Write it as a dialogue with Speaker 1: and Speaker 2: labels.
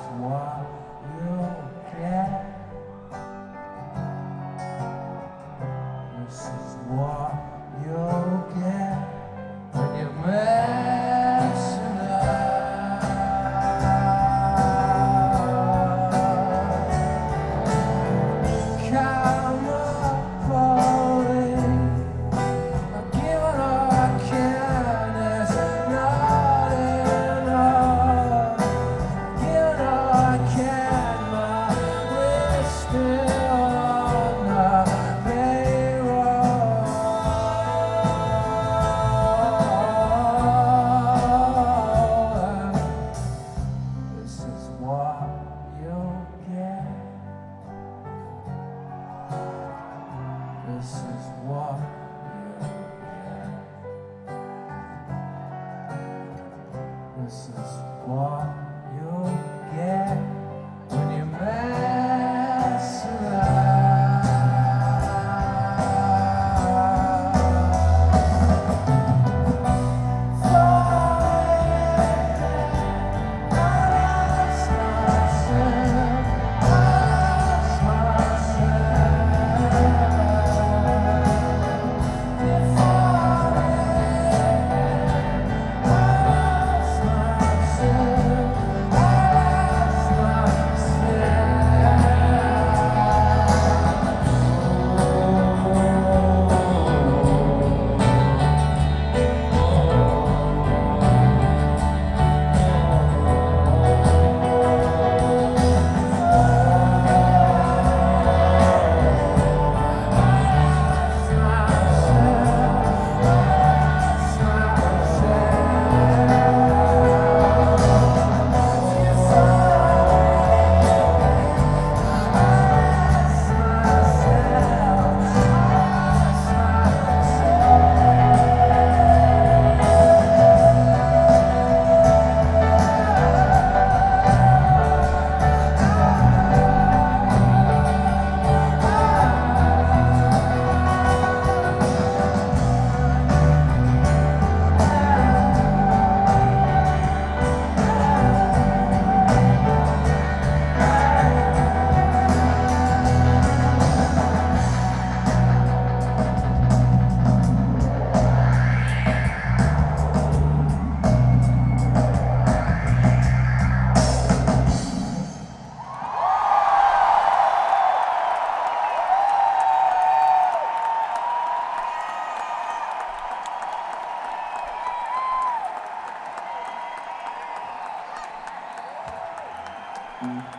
Speaker 1: what you get. This is what you'll get when you're messing up. Come up, Pauline. I'm giving all I can. It's not enough. Giving all I can. My wish still on the payroll. This is what you'll get. This is what you'll get. This is what you'll get when you mess around.
Speaker 2: Mm-hmm.